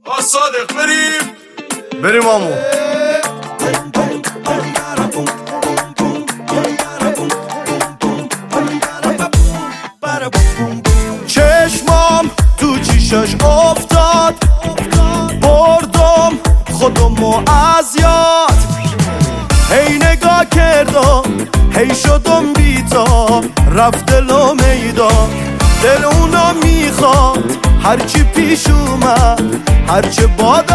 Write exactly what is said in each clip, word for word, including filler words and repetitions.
صادق بریم بریم آمون. چشمام تو چیشش افتاد، بردم خودمو از یاد. هی نگاه کردم هی شدم بیتا، رفت دلو میدان. دل اونا میخواد هرچی پیش اومد، هرچه باد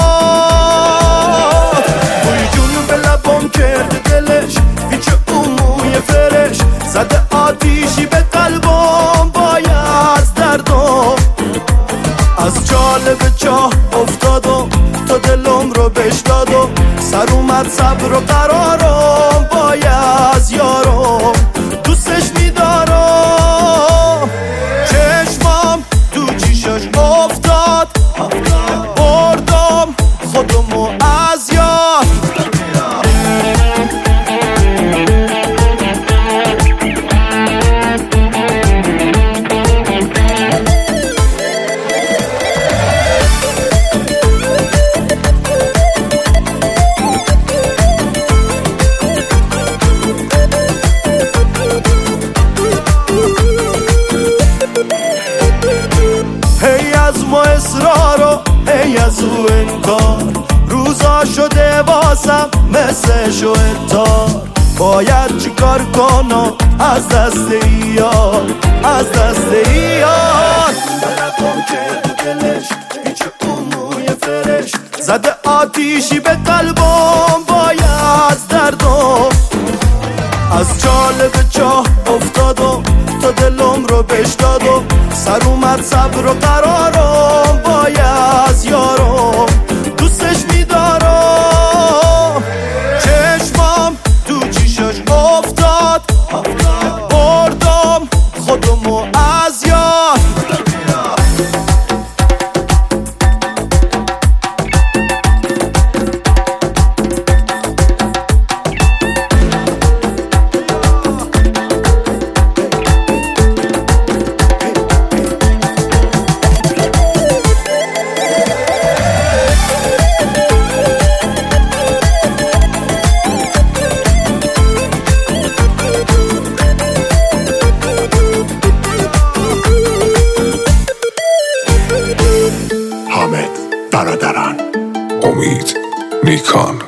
آباد. بوی جونو به لبام کرده دلش، پیچ موی فرش زده آتیشی به قلبم بای از دردم. از جالب چاه افتادم تا دلم رو بش دادم، سر اومد صبر و قرارم بای از یارم. دوستش میدارم، چشمام تو چیشش افتاد، بردم خودمو از یاد. هی از ما اصرارو هی از او انکار، روزا شده واسم مثل شوهتار. باید چیکار کنم از دست یار، از دست یار. بلکم کرد دلش هیچ موی فرش زده آتیشی به قلبم بای از دردم. از جالب چاه افتادم تا دلم رو بش دادم، سر اومد صبر و قرارم بای از یارم. دوستش میدارم، چشمام تو چیشش افتاد، بردم خودمو از یاد. حامد برادران، امید نیکان.